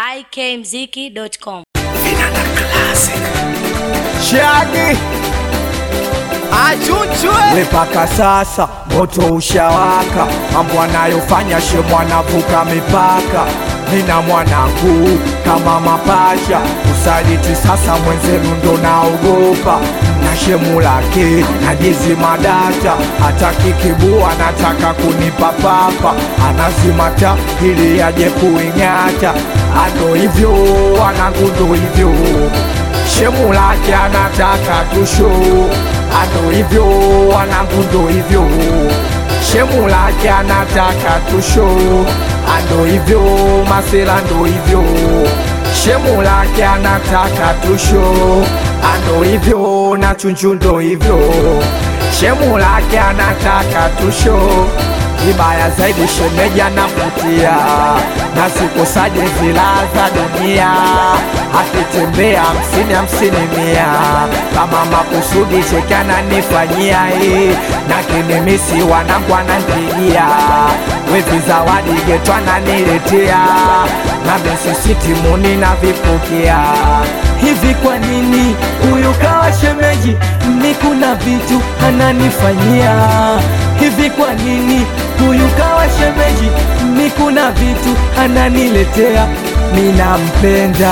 ikmziki.com. Vinanda Classic. Shaggy achuchwe mpaka sasa moto ushawaka, mambo anayofanya shemu anavuka mipaka. Nina mwanangu kama mapacha, usaliti sasa mwenzenu ndo naogopa. Na shemu lake najizima data, hataki kibua nataka kunipa papa. Anazimata ili aje kuingata, ando hivyo wanangu ndo hivyo. Shemu lake anataka tusho, ando hivyo wanangu ndo hivyo. Shemu lake anataka tusho, ando hivyo masela ndo hivyo. Shemu lake anataka tusho, ando hivyo na chunchu ndo hivyo. Shemu lake anataka tusho, kibaya zaidi shemeji anavutia, na sikosaje zilaza dunia. Akitembea 50-50 100, kama makusudi cheki ananifanyia na kinimisi wanangu ananipigia. Wevi zawadi geto ananiletea, na besisiti muni na vipokea. Hivi kwa nini huyu kawa shemeji? Mimi kuna vitu ananifanyia. Hivi kwa nini huyu kawa shemeji? Mimi kuna vitu ananiletea. Mimi nampenda,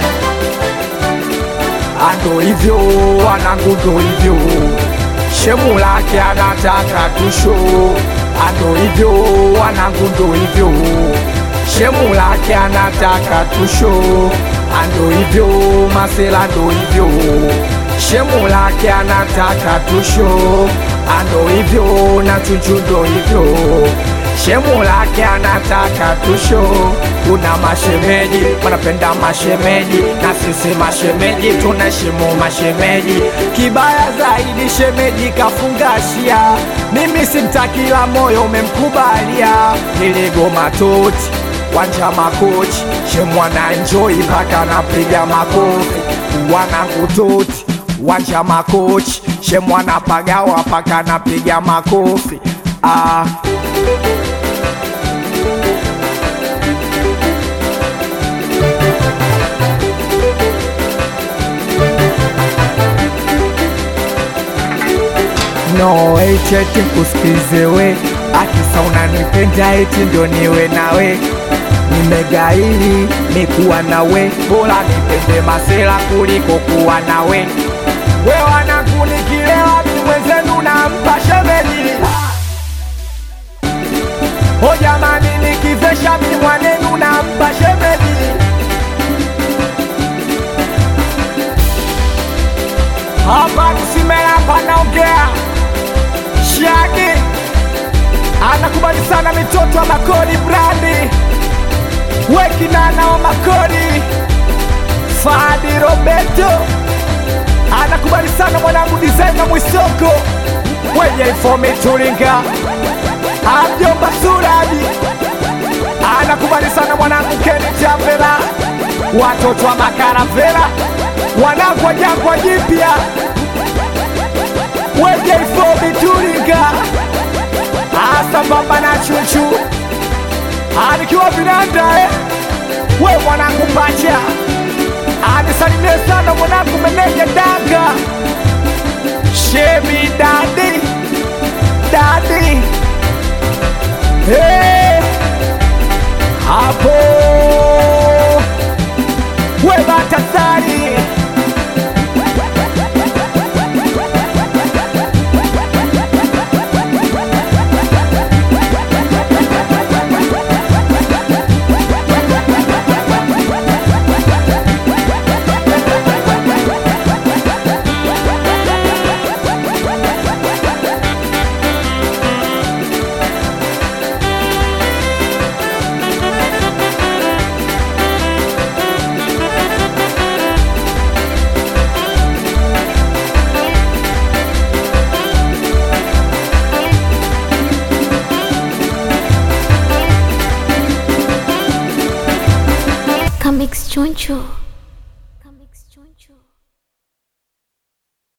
ando hivyo wanangu ndo hivyo. Shemu lake anataka tusho, ando hivyo wanangu ndo hivyo. Shemu lake anataka tusho, ando hivyo masela ndo hivyo. Shemu lake anataka tusho, ando hivyo na chunchu ndo hivyo. Shemu lake anataka tusho. Kuna mashemeji wanapenda mashemeji, na sisi mashemeji tunaheshimu mashemeji. Kibaya zaidi shemeji kafungashia, mimi simtaki la moyo umemkubalia. Niligoma toti wanja makochi, shemu ana enjoy mpaka napiga makofi. Wanangu toti wanja makochi, shemu anapagawa mpaka napiga makofi. No eti kusikize we, akisa unanipenda eti ndo niwe nawe. Nimegaili mikuwa nawe, bora nipende masela kuliko kuwa nawe. We wanangu nikilewa mi mwenzenu nampa shemeji. O jamani nikivesha mi mwanenu nampa shemeji. Hapa kusimela hapa naongea. Shaggy anakubali sana mitoto wa Makodi brandi, wekinana wa Makodi. Fadi Roberto anakubali sana mwanangu designer Mwisoko, wenye informe Turinga. Abjomba Suraji anakubali sana mwanangu Keni Chapela, watoto wa Makaravela, wanangu wa Jangwa Jipya, wenye informe Turinga. Sambamba na chuchu anikiwa Vinanda we mwanangu pacha. Anisalimie sana mwanangu meneja Danga, Shemi Dadi Dadi. Hey, hapo we Batasari. Comics Choncho.